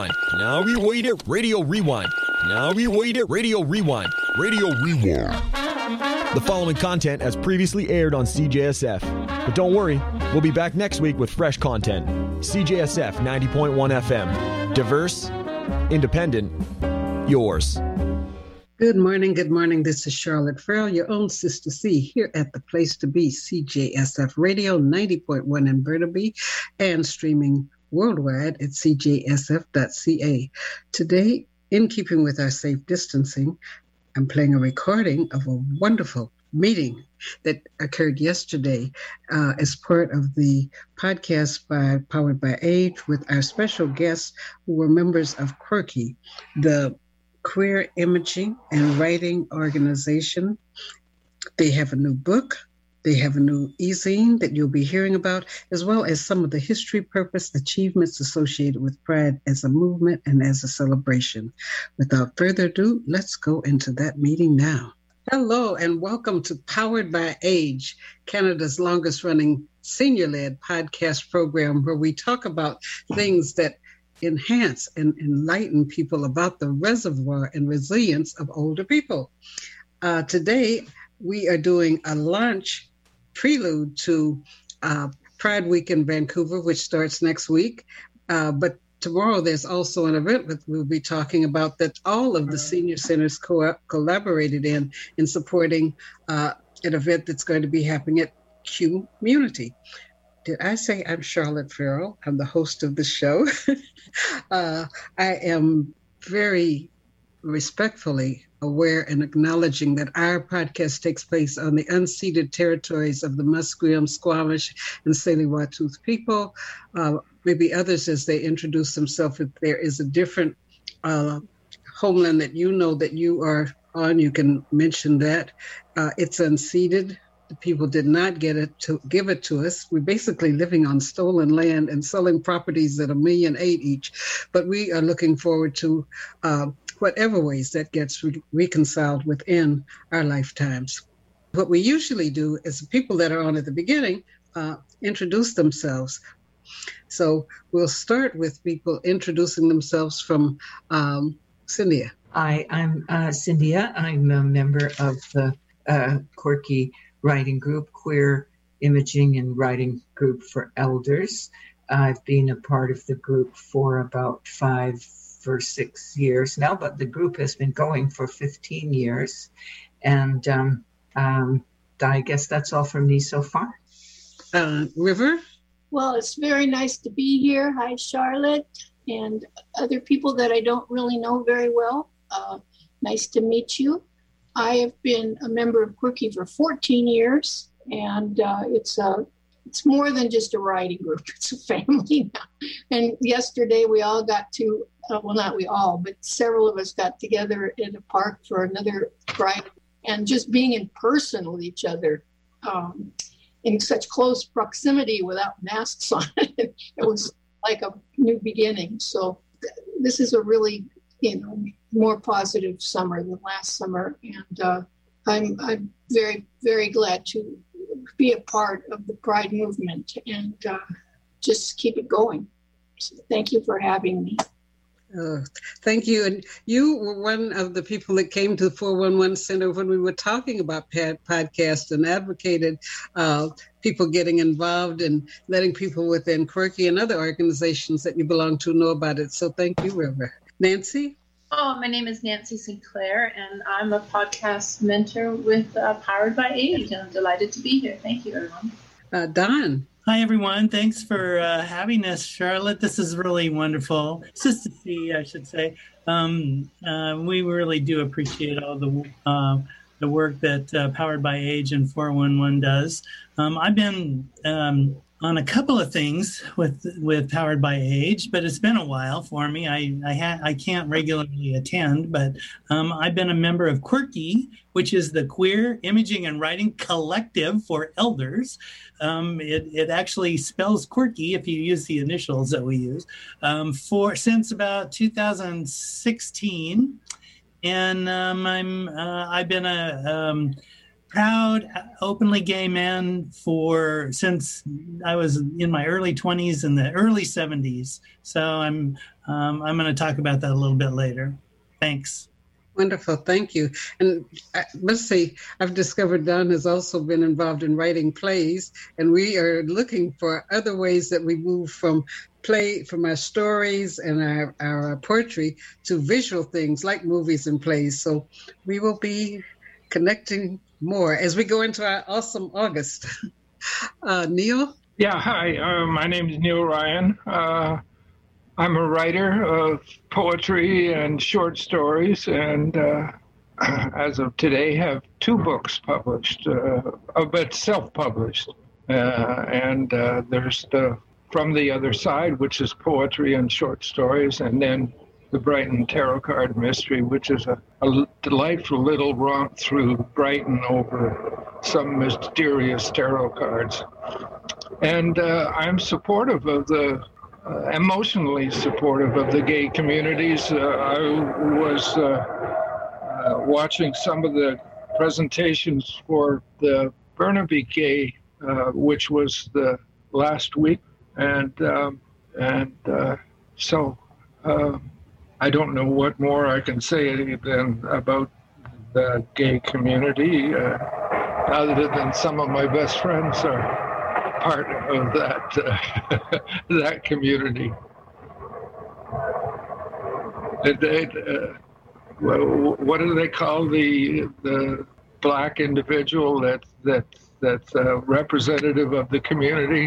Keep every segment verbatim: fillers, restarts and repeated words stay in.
Now we wait it, Radio Rewind. Now we wait it, Radio Rewind. Radio Rewind. The following content as previously aired on C J S F. But don't worry, we'll be back next week with fresh content. C J S F ninety point one F M. Diverse, independent, yours. Good morning, good morning. This is Charlotte Farrell, your own Sister C, here at the place to be, C J S F Radio ninety point one in Burnaby, and streaming worldwide at c j s f dot c a. Today, in keeping with our safe distancing, I'm playing a recording of a wonderful meeting that occurred yesterday uh, as part of the podcast by Powered by Age with our special guests who were members of Quirky, the queer imaging and writing organization. They have a new book. They have a new e-zine that you'll be hearing about, as well as some of the history, purpose, achievements associated with Pride as a movement and as a celebration. Without further ado, let's go into that meeting now. Hello, and welcome to Powered by Age, Canada's longest-running senior-led podcast program where we talk about things that enhance and enlighten people about the reservoir and resilience of older people. Uh, today, we are doing a launch prelude to uh, Pride Week in Vancouver, which starts next week. Uh, but tomorrow there's also an event that we'll be talking about that all of the senior centers co- collaborated in, in supporting uh, an event that's going to be happening at Q Community. Did I say I'm Charlotte Farrell? I'm the host of the show. uh, I am very respectfully aware and acknowledging that our podcast takes place on the unceded territories of the Musqueam, Squamish, and Tsleil-Waututh people. Uh, maybe others, as they introduce themselves, if there is a different uh, homeland that you know that you are on, you can mention that. Uh, it's unceded. The people did not get it to give it to us. We're basically living on stolen land and selling properties at a million eight each. But we are looking forward to uh, whatever ways that gets re- reconciled within our lifetimes. What we usually do is the people that are on at the beginning uh, introduce themselves. So we'll start with people introducing themselves from um, Cynthia. Hi, I'm uh, Cynthia. I'm a member of the uh, Quirky Writing Group, Queer Imaging and Writing Group for Elders. I've been a part of the group for about five or six years now, but the group has been going for fifteen years. And um, um, I guess that's all from me so far. Uh, River? Well, it's very nice to be here. Hi, Charlotte, and other people that I don't really know very well. Uh, nice to meet you. I have been a member of Quirky for fourteen years, and uh, it's a it's more than just a writing group. It's a family now. And yesterday we all got to, uh, well, not we all, but several of us got together in a park for another Pride, and just being in person with each other um, in such close proximity without masks on. It was like a new beginning. So th- this is a really, you know, more positive summer than last summer. And uh, I'm, I'm very, very glad to be a part of the Pride movement and uh, just keep it going. So thank you for having me. Uh, thank you. And you were one of the people that came to the four one one Center when we were talking about pod- podcasts and advocated uh, people getting involved and letting people within Quirky and other organizations that you belong to know about it. So thank you, River. Nancy? Oh, my name is Nancy Sinclair, and I'm a podcast mentor with uh, Powered by Age, and I'm delighted to be here. Thank you, everyone. Uh, Don. Hi, everyone. Thanks for uh, having us, Charlotte. This is really wonderful. Sister C, I should say. Um, uh, we really do appreciate all the uh, the work that uh, Powered by Age and four one one does. Um, I've been um, on a couple of things with with Powered by Age, but it's been a while for me. I I, ha- I can't regularly attend, but um, I've been a member of Quirky, which is the Queer Imaging and Writing Collective for Elders. Um, it, it actually spells quirky if you use the initials that we use um, for since about two thousand sixteen, and um, I'm uh, I've been a um, proud, openly gay man for since I was in my early twenties and the early seventies. So I'm um, I'm going to talk about that a little bit later. Thanks. Wonderful. Thank you. And I must say, I've discovered Don has also been involved in writing plays, and we are looking for other ways that we move from play, from our stories and our, our poetry to visual things like movies and plays. So we will be connecting more as we go into our awesome August. Uh, Neil? Yeah, hi. Uh, my name is Neil Ryan. Uh, I'm a writer of poetry and short stories, and uh, as of today have two books published, uh, but self-published. Uh, and uh, there's the From the Other Side, which is poetry and short stories, and then the Brighton Tarot Card Mystery, which is a, a delightful little romp through Brighton over some mysterious tarot cards. And uh, I'm supportive of the Uh, emotionally supportive of the gay communities. Uh, I was uh, uh, watching some of the presentations for the Burnaby Gay, uh, which was the last week, and um, and uh, so uh, I don't know what more I can say than about the gay community, uh, other than some of my best friends are part of that uh, that community. It, it, uh, well, what do they call the the black individual that that that's uh, representative of the community?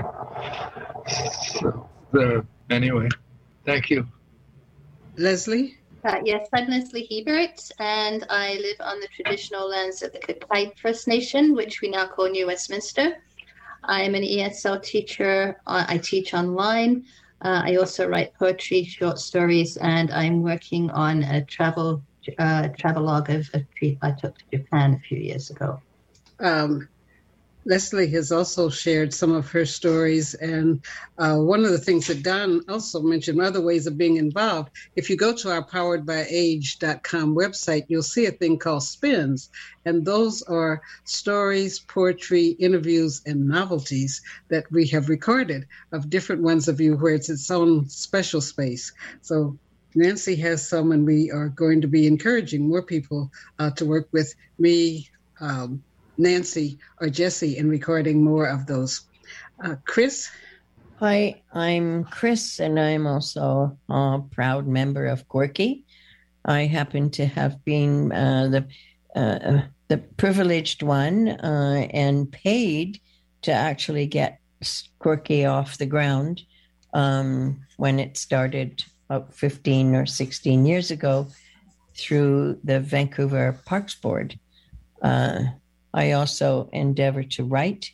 So the anyway, thank you. Leslie? Uh, yes, I'm Leslie Hebert, and I live on the traditional lands of the Coquite First Nation, which we now call New Westminster. I'm an E S L teacher. I teach online. Uh, I also write poetry, short stories, and I'm working on a travel uh, travelogue of a trip I took to Japan a few years ago. Um, Leslie has also shared some of her stories, and uh, one of the things that Don also mentioned, other ways of being involved, if you go to our powered by age dot com website, you'll see a thing called Spins, and those are stories, poetry, interviews, and novelties that we have recorded of different ones of you where it's its own special space. So Nancy has some, and we are going to be encouraging more people uh, to work with me, um, Nancy or Jesse in recording more of those. Uh, Chris? Hi, I'm Chris, and I'm also a proud member of Quirky. I happen to have been uh, the uh, the privileged one uh, and paid to actually get Quirky off the ground um, when it started about fifteen or sixteen years ago through the Vancouver Parks Board. Uh, I also endeavor to write,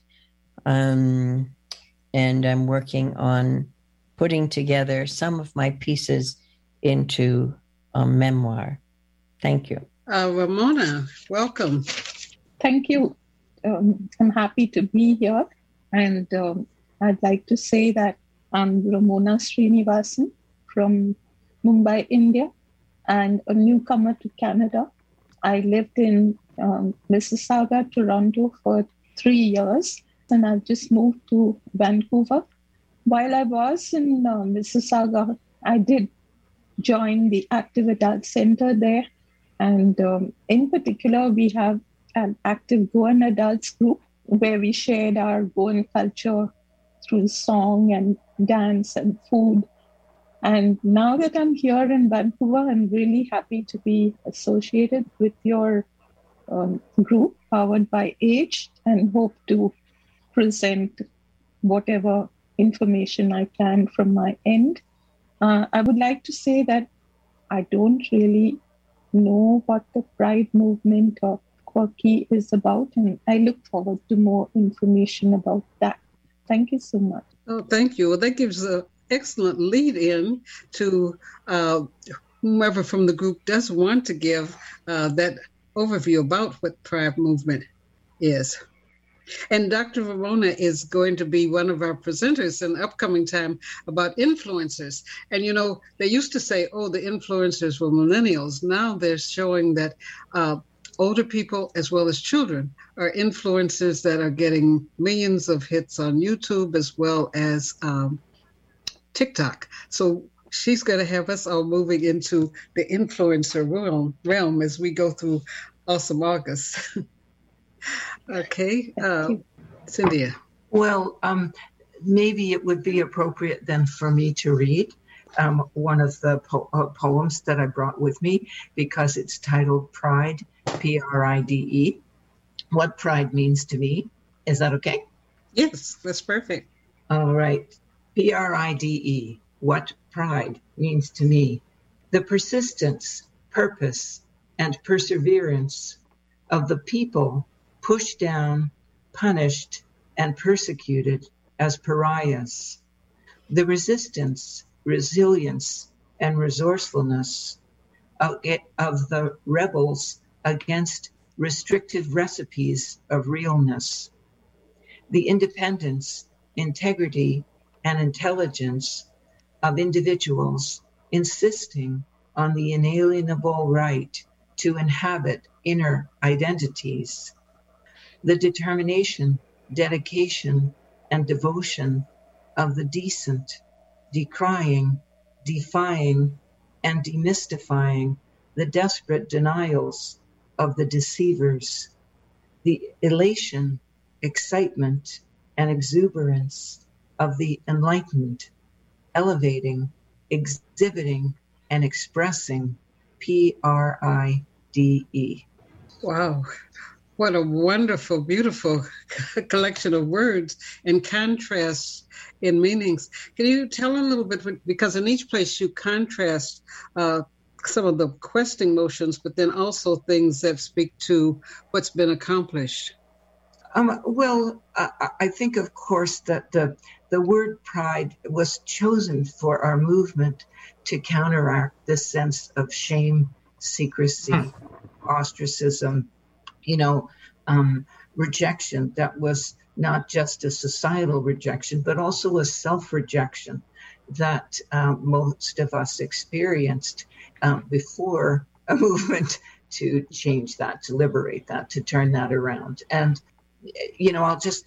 um, and I'm working on putting together some of my pieces into a memoir. Thank you. Uh, Ramona, welcome. Thank you. Um, I'm happy to be here. And um, I'd like to say that I'm Ramona Srinivasan from Mumbai, India, and a newcomer to Canada. I lived in um, Mississauga, Toronto for three years, and I've just moved to Vancouver. While I was in uh, Mississauga, I did join the Active Adult Center there. And um, in particular, we have an active Goan adults group where we shared our Goan culture through song and dance and food. And now that I'm here in Vancouver, I'm really happy to be associated with your um, group, Powered by Age, and hope to present whatever information I can from my end. Uh, I would like to say that I don't really know what the Pride movement of Quirky is about, and I look forward to more information about that. Thank you so much. Oh, thank you. Well, that gives an excellent lead in to uh, whomever from the group does want to give uh, that overview about what Pride movement is. And Doctor Ramona is going to be one of our presenters in upcoming time about influencers. And, you know, they used to say, oh, the influencers were millennials. Now they're showing that uh, older people as well as children are influencers that are getting millions of hits on YouTube as well as um, TikTok. So she's going to have us all moving into the influencer realm, realm as we go through Awesome August. Okay, uh, Cynthia. Well, um, maybe it would be appropriate then for me to read um, one of the po- uh, poems that I brought with me, because it's titled Pride, P R I D E. What pride means to me. Is that okay? Yes, that's perfect. All right. P R I D E. What pride means to me. The persistence, purpose, and perseverance of the people pushed down, punished, and persecuted as pariahs. The resistance, resilience, and resourcefulness of, it, of the rebels against restrictive recipes of realness. The independence, integrity, and intelligence of individuals insisting on the inalienable right to inhabit inner identities. The determination, dedication, and devotion of the decent, decrying, defying, and demystifying the desperate denials of the deceivers. The elation, excitement, and exuberance of the enlightened, elevating, exhibiting, and expressing P R I D E. Wow. What a wonderful, beautiful collection of words and contrasts in meanings. Can you tell a little bit, because in each place you contrast uh, some of the questing motions, but then also things that speak to what's been accomplished? Um, well, uh, I think, of course, that the, the word pride was chosen for our movement to counteract this sense of shame, secrecy, mm. ostracism, you know, um, rejection that was not just a societal rejection, but also a self-rejection that um, most of us experienced um, before a movement to change that, to liberate that, to turn that around. And, you know, I'll just,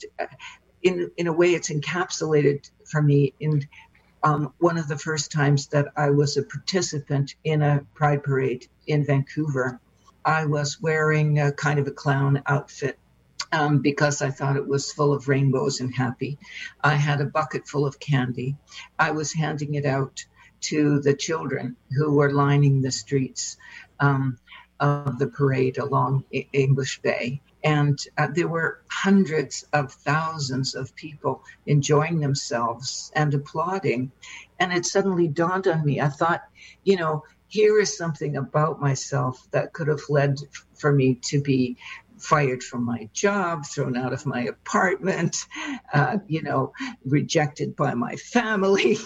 in in a way, it's encapsulated for me in um, one of the first times that I was a participant in a pride parade in Vancouver. I was wearing a kind of a clown outfit um, because I thought it was full of rainbows and happy. I had a bucket full of candy. I was handing it out to the children who were lining the streets um, of the parade along English Bay. And uh, there were hundreds of thousands of people enjoying themselves and applauding. And it suddenly dawned on me. I thought, you know, here is something about myself that could have led for me to be fired from my job, thrown out of my apartment, uh, you know, rejected by my family,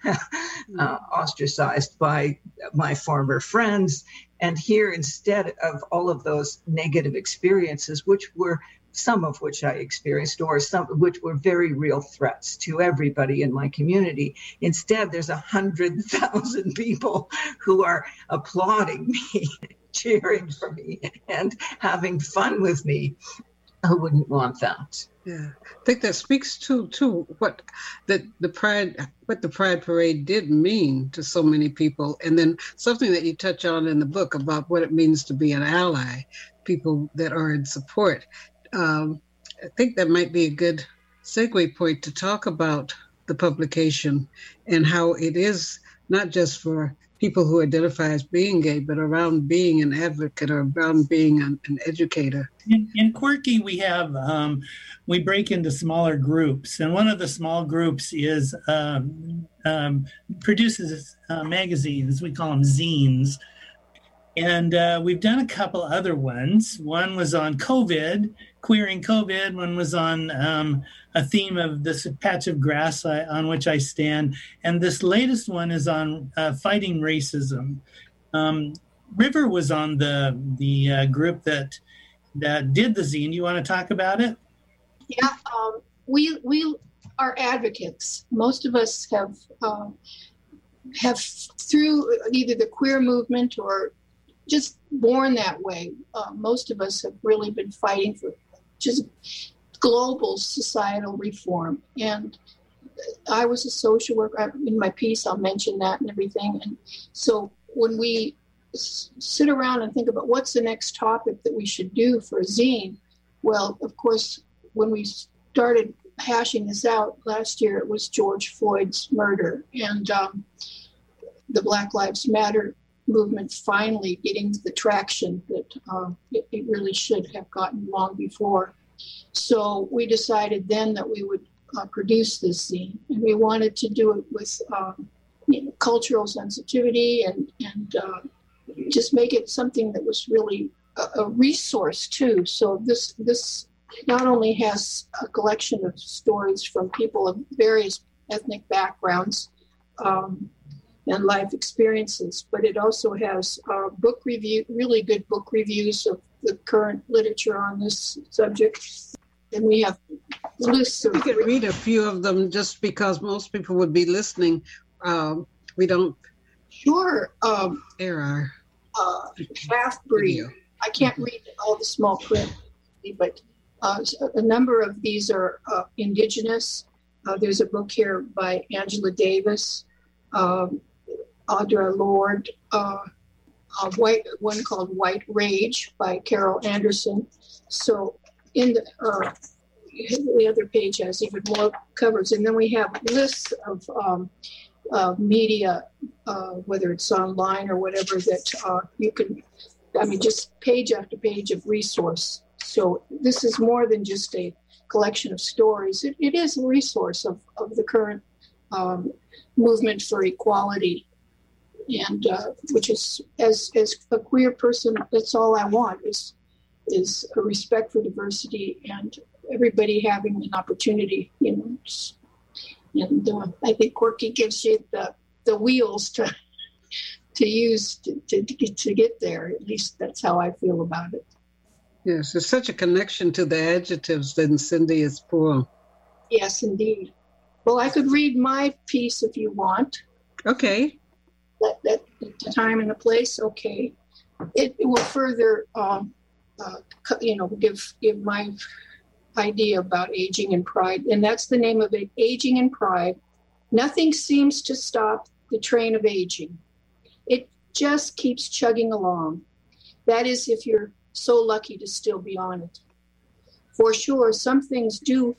uh, ostracized by my former friends. And here, instead of all of those negative experiences, which were some of which I experienced, or some which were very real threats to everybody in my community, instead, there's a hundred thousand people who are applauding me, cheering for me, and having fun with me. Who wouldn't want that? Yeah, I think that speaks to to what that the pride, what the Pride Parade did mean to so many people, and then something that you touch on in the book about what it means to be an ally, people that are in support. Um, I think that might be a good segue point to talk about the publication and how it is not just for people who identify as being gay, but around being an advocate or around being an, an educator. In, in Quirky, we have, um, we break into smaller groups. And one of the small groups is, um, um, produces uh, magazines, we call them zines. And uh, we've done a couple other ones. One was on COVID, queering COVID. One was on um, a theme of this patch of grass I, on which I stand. And this latest one is on uh, fighting racism. Um, River was on the the uh, group that that did the zine. You want to talk about it? Yeah, um, we we are advocates. Most of us have um, have through either the queer movement or just born that way. Uh, most of us have really been fighting for just global societal reform. And I was a social worker. In my piece, I'll mention that and everything. And so when we s- sit around and think about what's the next topic that we should do for a zine, well, of course, when we started hashing this out last year, it was George Floyd's murder and um, the Black Lives Matter movement finally getting the traction that uh, it, it really should have gotten long before. So we decided then that we would uh, produce this zine, and we wanted to do it with um, you know, cultural sensitivity and and uh, just make it something that was really a, a resource too. So this this not only has a collection of stories from people of various ethnic backgrounds um, and life experiences, but it also has uh, book review, really good book reviews of the current literature on this subject. And we have lists of... We could read a few of them just because most people would be listening. Um, we don't... Sure. Um, air our... Uh, half-breed. I can't read all the small print, but uh, a number of these are uh, indigenous. Uh, there's a book here by Angela Davis, um, Audra Lorde, uh, a white one called White Rage by Carol Anderson. So in the, uh, the other page has even more covers. And then we have lists of um, uh, media, uh, whether it's online or whatever, that uh, you can, I mean, just page after page of resource. So this is more than just a collection of stories. It, it is a resource of, of the current um, movement for equality. And uh, which is, as as a queer person, that's all I want is is a respect for diversity and everybody having an opportunity, you know. And uh, I think Quirky gives you the, the wheels to to use to, to, to, get, to get there. At least that's how I feel about it. Yes, there's such a connection to the adjectives in Cynthia's poem. Yes, indeed. Well, I could read my piece if you want. Okay. That, that the time and the place, okay. It, it will further, um, uh, you know, give give my idea about aging and pride, and that's the name of it: Aging and Pride. Nothing seems to stop the train of aging. It just keeps chugging along. That is, if you're so lucky to still be on it. For sure, some things do.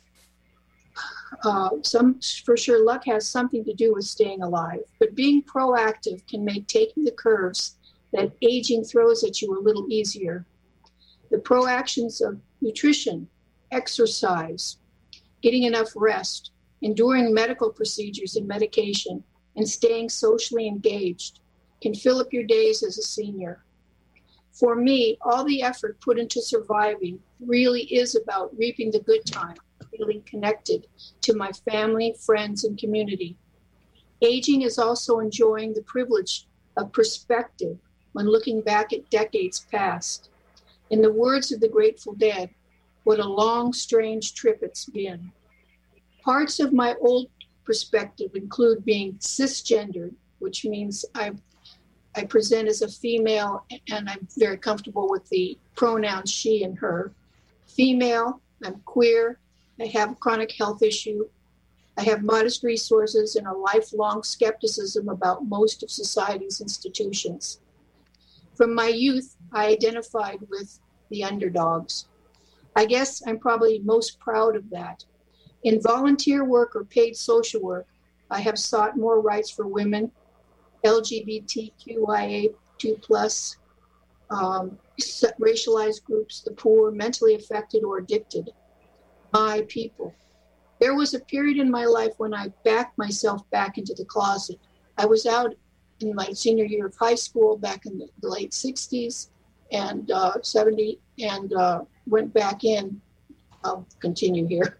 Uh, some for sure, luck has something to do with staying alive. But being proactive can make taking the curves that aging throws at you a little easier. The proactions of nutrition, exercise, getting enough rest, enduring medical procedures and medication, and staying socially engaged can fill up your days as a senior. For me, all the effort put into surviving really is about reaping the good time, feeling connected to my family, friends, and community. Aging is also enjoying the privilege of perspective when looking back at decades past. In the words of the Grateful Dead, what a long, strange trip it's been. Parts of my old perspective include being cisgendered, which means I I present as a female and I'm very comfortable with the pronouns she and her. Female, I'm queer, I have a chronic health issue, I have modest resources and a lifelong skepticism about most of society's institutions. From my youth, I identified with the underdogs. I guess I'm probably most proud of that. In volunteer work or paid social work, I have sought more rights for women, L G B T Q I A two plus, um, racialized groups, the poor, mentally affected or addicted, my people. There was a period in my life when I backed myself back into the closet. I was out in my senior year of high school back in the, the late sixties and uh, seventy and uh, went back in. I'll continue here.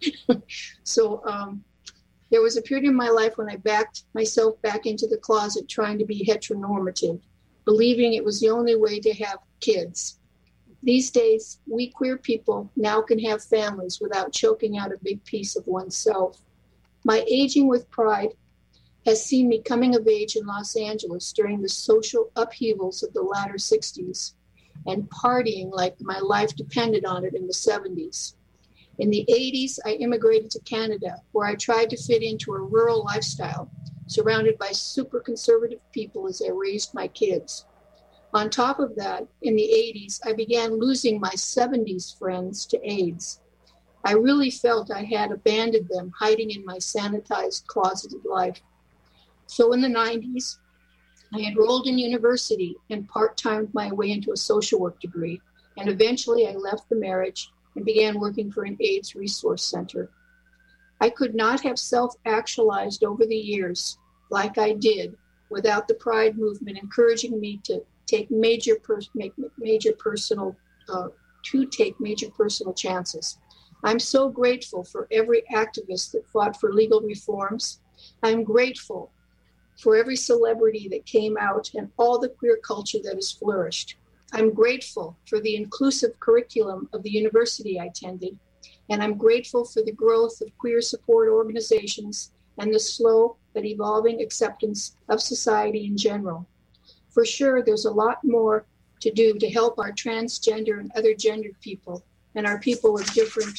so um, there was a period in my life when I backed myself back into the closet trying to be heteronormative, believing it was the only way to have kids. These days, we queer people now can have families without choking out a big piece of oneself. My aging with pride has seen me coming of age in Los Angeles during the social upheavals of the latter sixties and partying like my life depended on it in the seventies. In the eighties, I immigrated to Canada, where I tried to fit into a rural lifestyle, surrounded by super conservative people as I raised my kids. On top of that, in the eighties, I began losing my seventies friends to AIDS. I really felt I had abandoned them, hiding in my sanitized, closeted life. So in the nineties, I enrolled in university and part-timed my way into a social work degree. And eventually I left the marriage and began working for an AIDS resource center. I could not have self-actualized over the years like I did without the Pride movement encouraging me to take major, per- make major personal, uh, to take major personal chances. I'm so grateful for every activist that fought for legal reforms. I'm grateful for every celebrity that came out and all the queer culture that has flourished. I'm grateful for the inclusive curriculum of the university I attended, and I'm grateful for the growth of queer support organizations and the slow but evolving acceptance of society in general. For sure, there's a lot more to do to help our transgender and other gendered people and our people of different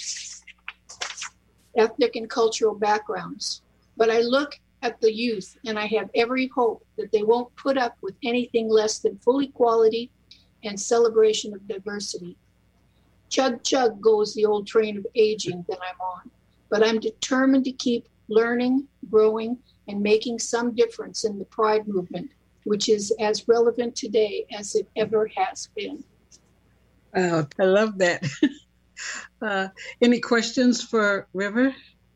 ethnic and cultural backgrounds. But I look at the youth and I have every hope that they won't put up with anything less than full equality and celebration of diversity. Chug, chug goes the old train of aging that I'm on, but I'm determined to keep learning, growing, and making some difference in the Pride movement, which is as relevant today as it ever has been. Wow, I love that. uh, any questions for River?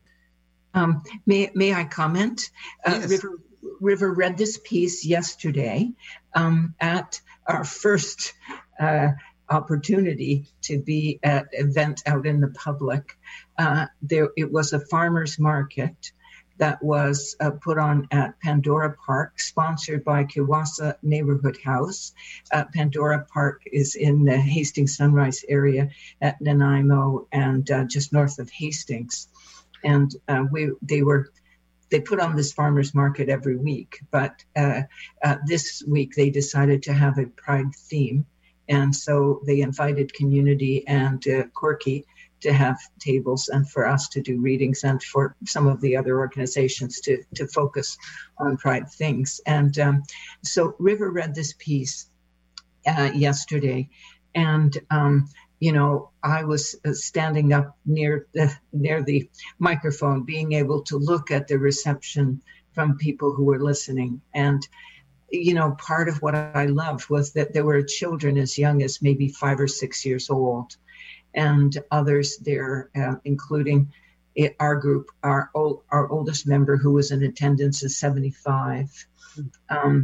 Um, may may I comment? Uh, Yes. River River read this piece yesterday um, at our first uh, opportunity to be at an event out in the public. Uh, there, it was a farmers market that was uh, put on at Pandora Park, sponsored by Kiwasa Neighborhood House. Uh, Pandora Park is in the Hastings Sunrise area at Nanaimo and uh, just north of Hastings. And uh, we they were they put on this farmers market every week, but uh, uh, this week they decided to have a Pride theme, and so they invited community and uh, Corky to have tables and for us to do readings and for some of the other organizations to to focus on Pride things. And um, so River read this piece uh, yesterday, and um, you know, I was standing up near the near the microphone, being able to look at the reception from people who were listening. And, you know, part of what I loved was that there were children as young as maybe five or six years old, and others there, uh, including our group, our old, our oldest member who was in attendance is seventy-five. Um,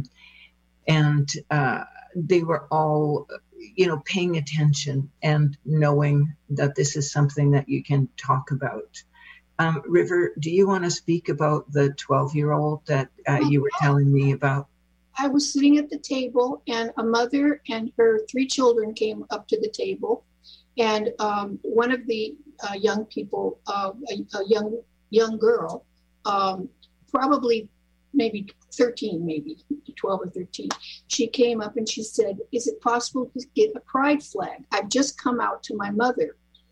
and uh, they were all, you know, paying attention and knowing that this is something that you can talk about. Um, River, do you want to speak about the twelve-year-old that uh, you were telling me about? I was sitting at the table, and a mother and her three children came up to the table, and um, one of the uh, young people, uh, a, a young young girl, um, probably maybe thirteen, maybe twelve or thirteen, she came up and she said, "Is it possible to get a Pride flag? I've just come out to my mother."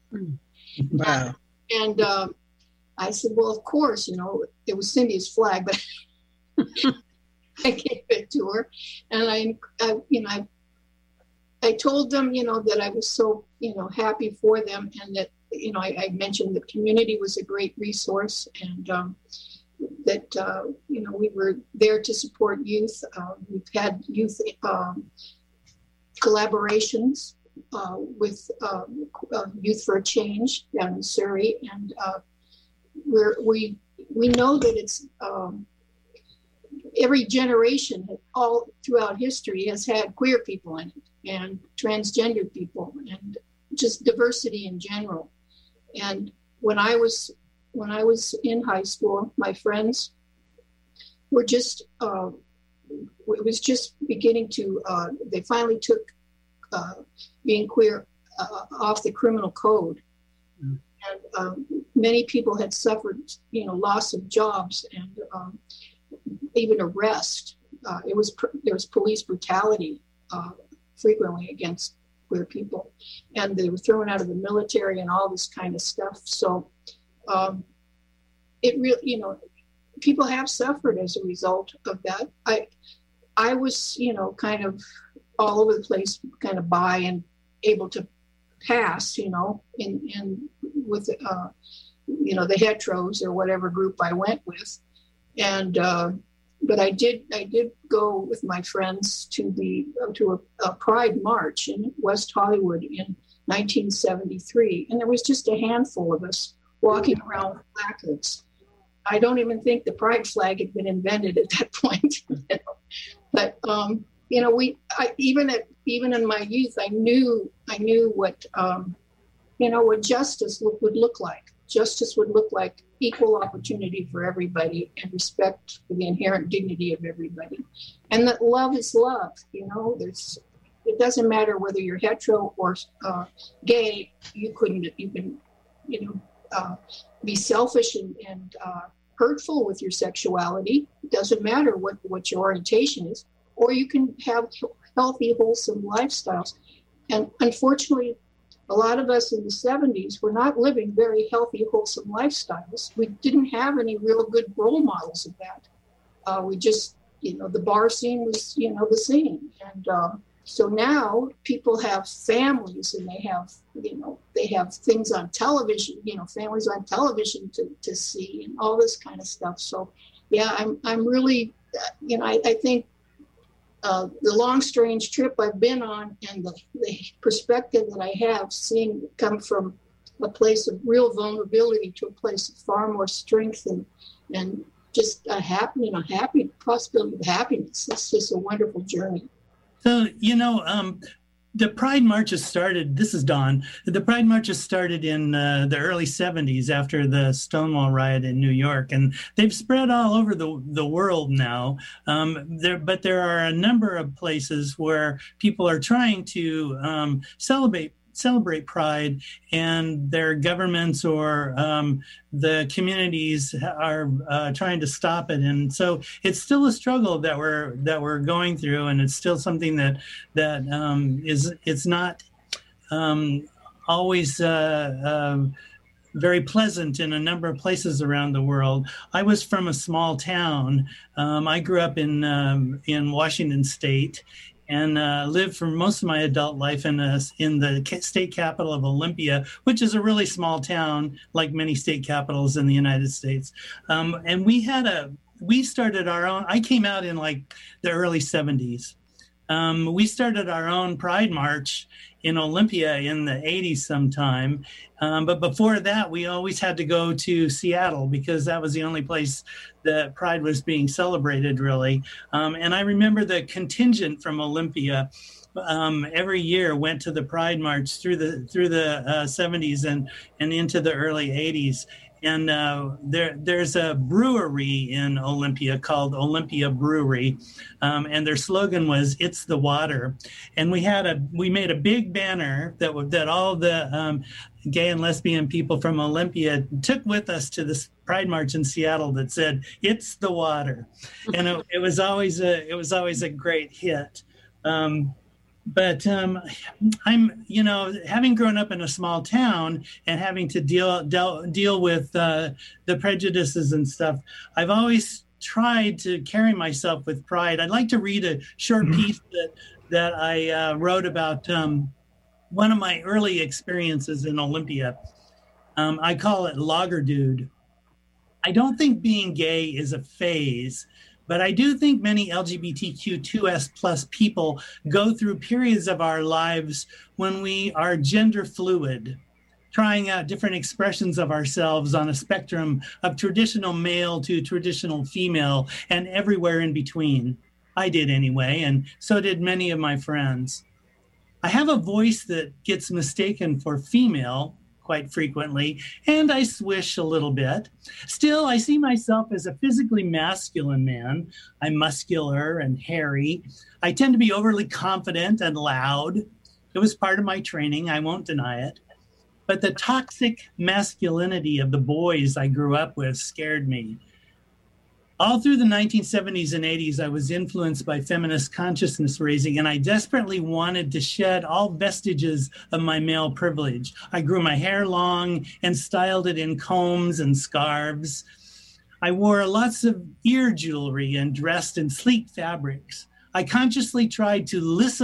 Wow. And um, I said, "Well, of course, you know, it was Cindy's flag, but I gave it to her." And I, I, you know, I, I told them, you know, that I was so, you know, happy for them, and that, you know, I, I mentioned the community was a great resource, and um, that, uh, you know, we were there to support youth. Uh, we've had youth um, collaborations uh, with um, uh, Youth for a Change down in Surrey, and uh, we're, we we know that it's um, every generation, all throughout history, has had queer people in it, and transgender people, and just diversity in general. And when I was when I was in high school, my friends were just uh, it was just beginning to. Uh, they finally took uh, being queer uh, off the criminal code, mm. and um, many people had suffered, you know, loss of jobs, and um, even arrest. Uh, it was there was police brutality uh, frequently against queer people, and they were thrown out of the military and all this kind of stuff. So um, it really, you know, people have suffered as a result of that. I I was, you know, kind of all over the place, kind of by and able to pass, you know, in in with uh, you know, the heteros or whatever group I went with, and uh, but I did I did go with my friends to the to a, a Pride March in West Hollywood in nineteen seventy-three, and there was just a handful of us walking around with placards. I don't even think the Pride flag had been invented at that point, you know? But um, you know, we I, even at even in my youth, I knew I knew what um, you know what justice look, would look like. Justice would look like equal opportunity for everybody and respect for the inherent dignity of everybody, and that love is love. You know, there's it doesn't matter whether you're hetero or uh, gay. You couldn't you can you know uh, be selfish and, and uh, hurtful with your sexuality. It doesn't matter what what your orientation is, or you can have healthy, wholesome lifestyles. And unfortunately, a lot of us in the seventies were not living very healthy, wholesome lifestyles. We didn't have any real good role models of that. Uh, we just, you know, the bar scene was, you know, the same. And um, so now people have families and they have, you know, they have things on television, you know, families on television to, to see and all this kind of stuff. So, yeah, I'm I'm really, you know, I, I think Uh, the long, strange trip I've been on and the, the perspective that I have, seeing it come from a place of real vulnerability to a place of far more strength and and just a happy, you know, happy possibility of happiness. It's just a wonderful journey. So, you know, um, the Pride marches started, this is Dawn, the Pride marches started in uh, the early seventies after the Stonewall riot in New York, and they've spread all over the, the world now. Um, there, but there are a number of places where people are trying to um, celebrate celebrate Pride, and their governments or um, the communities are uh, trying to stop it. And so it's still a struggle that we're that we're going through, and it's still something that that um, is it's not um, always uh, uh, very pleasant in a number of places around the world. I was from a small town. Um, I grew up in um, in Washington State, and uh, lived for most of my adult life in a, in the state capital of Olympia, which is a really small town, like many state capitals in the United States. Um, and we had a, we started our own, I came out in like the early seventies. Um, we started our own Pride March in Olympia in the eighties sometime. Um, but before that, we always had to go to Seattle because that was the only place that Pride was being celebrated, really. Um, and I remember the contingent from Olympia um, every year went to the Pride March through the through the uh, seventies and, and into the early eighties. And uh, there, there's a brewery in Olympia called Olympia Brewery, um, and their slogan was "It's the water." And we had a, we made a big banner that that all the um, gay and lesbian people from Olympia took with us to this Pride March in Seattle that said "It's the water," and it, it was always a, it was always a great hit. Um, But um, I'm, you know, having grown up in a small town and having to deal deal, deal with uh, the prejudices and stuff, I've always tried to carry myself with pride. I'd like to read a short piece that that I uh, wrote about um, one of my early experiences in Olympia. Um, I call it Lager Dude. I don't think being gay is a phase, but I do think many L G B T Q two S plus people go through periods of our lives when we are gender fluid, trying out different expressions of ourselves on a spectrum of traditional male to traditional female and everywhere in between. I did anyway, and so did many of my friends. I have a voice that gets mistaken for female quite frequently, and I swish a little bit. Still, I see myself as a physically masculine man. I'm muscular and hairy. I tend to be overly confident and loud. It was part of my training, I won't deny it. But the toxic masculinity of the boys I grew up with scared me. All through the nineteen seventies and eighties, I was influenced by feminist consciousness raising, and I desperately wanted to shed all vestiges of my male privilege. I grew my hair long and styled it in combs and scarves. I wore lots of ear jewelry and dressed in sleek fabrics. I consciously tried to listen